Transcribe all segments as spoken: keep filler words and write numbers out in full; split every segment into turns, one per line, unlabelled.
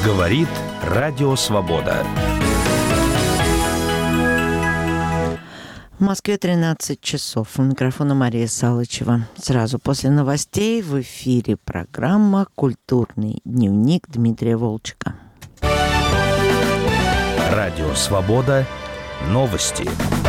Говорит Радио Свобода.
В Москве тринадцать часов. У микрофона Мария Салычева. Сразу после новостей в эфире программа «Культурный дневник» Дмитрия Волчка.
Радио Свобода. Новости.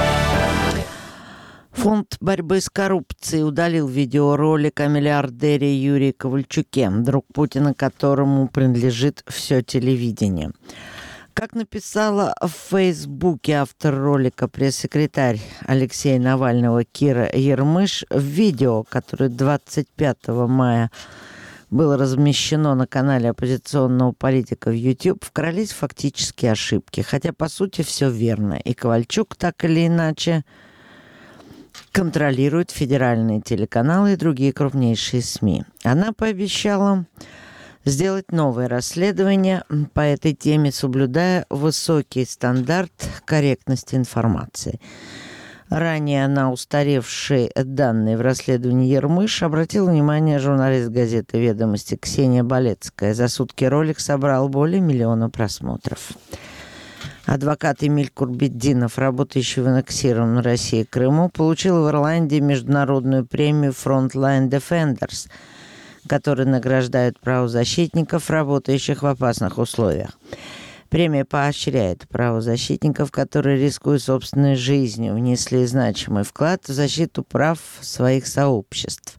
Фонд борьбы с коррупцией удалил видеоролик о миллиардере Юрии Ковальчуке, друг Путина, которому принадлежит все телевидение. Как написала в Фейсбуке автор ролика, пресс-секретарь Алексея Навального Кира Ермыш, в видео, которое двадцать пятого мая было размещено на канале оппозиционного политика в YouTube, вкрались фактические ошибки. Хотя, по сути, все верно. И Ковальчук так или иначе контролирует федеральные телеканалы и другие крупнейшие СМИ. Она пообещала сделать новое расследование по этой теме, соблюдая высокий стандарт корректности информации. Ранее на устаревшие данные в расследовании Ермыш обратил внимание журналист газеты «Ведомости» Ксения Болецкая. За сутки ролик собрал более миллиона просмотров. Адвокат Эмиль Курбетдинов, работающий в аннексированном России Крыму, получил в Ирландии международную премию Frontline Defenders, который награждает правозащитников, работающих в опасных условиях. Премия поощряет правозащитников, которые, рискуя собственной жизнью, внесли значимый вклад в защиту прав своих сообществ.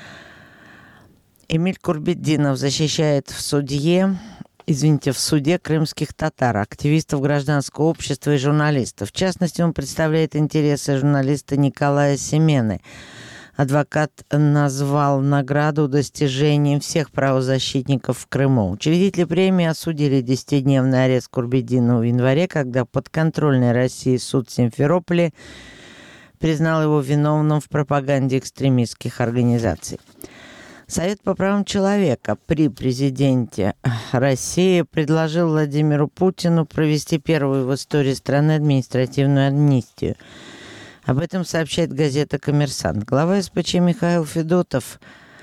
Эмиль Курбетдинов защищает в судье, извините, в суде крымских татар, активистов гражданского общества и журналистов. В частности, он представляет интересы журналиста Николая Семены. Адвокат назвал награду достижением всех правозащитников в Крыму. Учредители премии осудили десятидневный арест Курбетдинова в январе, когда подконтрольный России суд в Симферополе признал его виновным в пропаганде экстремистских организаций. Совет по правам человека при президенте России предложил Владимиру Путину провести первую в истории страны административную амнистию. Об этом сообщает газета «Коммерсант». Глава эс пэ че Михаил Федотов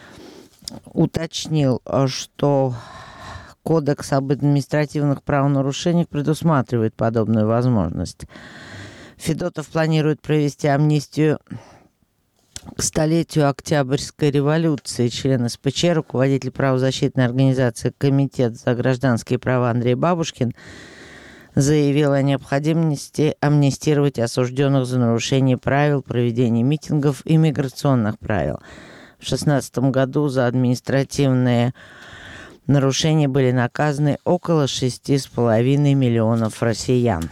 уточнил, что Кодекс об административных правонарушениях предусматривает подобную возможность. Федотов планирует провести амнистию к столетию Октябрьской революции. Член эс пэ че, руководитель правозащитной организации «Комитет за гражданские права» Андрей Бабушкин заявил о необходимости амнистировать осужденных за нарушение правил проведения митингов и миграционных правил. В две тысячи шестнадцатом году за административные нарушения были наказаны около шести с половиной миллионов россиян.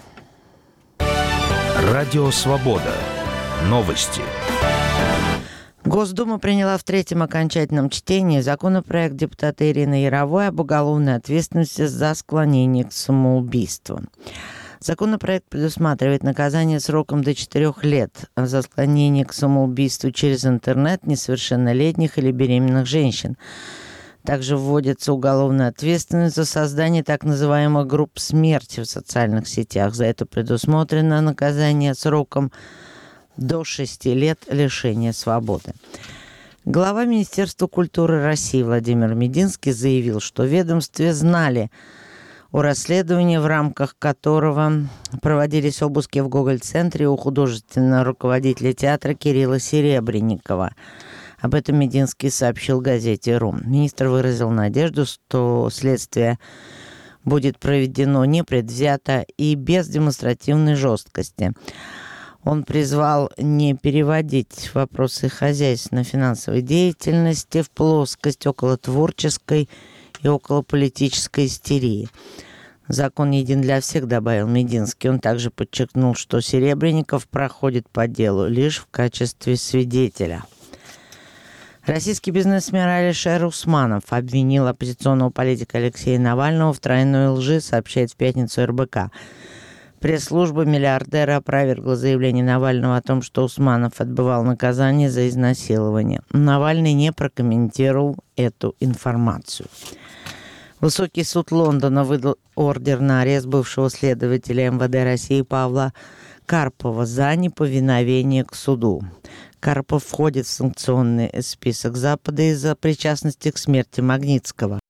Радио Свобода. Новости.
Госдума приняла в третьем окончательном чтении законопроект депутата Ирины Яровой об уголовной ответственности за склонение к самоубийству. Законопроект предусматривает наказание сроком до четырех лет за склонение к самоубийству через интернет несовершеннолетних или беременных женщин. Также вводится уголовная ответственность за создание так называемых групп смерти в социальных сетях. За это предусмотрено наказание сроком до шести лет лишения свободы. Глава Министерства культуры России Владимир Мединский заявил, что в ведомстве знали о расследовании, в рамках которого проводились обыски в Гоголь-центре у художественного руководителя театра Кирилла Серебренникова. Об этом Мединский сообщил газете «Ру». Министр выразил надежду, что следствие будет проведено непредвзято и без демонстративной жесткости. Он призвал не переводить вопросы хозяйственно-финансовой деятельности в плоскость околотворческой и околополитической истерии. Закон един для всех, добавил Мединский. Он также подчеркнул, что Серебренников проходит по делу лишь в качестве свидетеля. Российский бизнесмен Алишер Усманов обвинил оппозиционного политика Алексея Навального в тройной лжи, сообщает в пятницу эр бэ ка. Пресс-служба миллиардера опровергла заявление Навального о том, что Усманов отбывал наказание за изнасилование. Навальный не прокомментировал эту информацию. Высокий суд Лондона выдал ордер на арест бывшего следователя эм вэ дэ России Павла Карпова за неповиновение к суду. Карпов входит в санкционный список Запада из-за причастности к смерти Магнитского.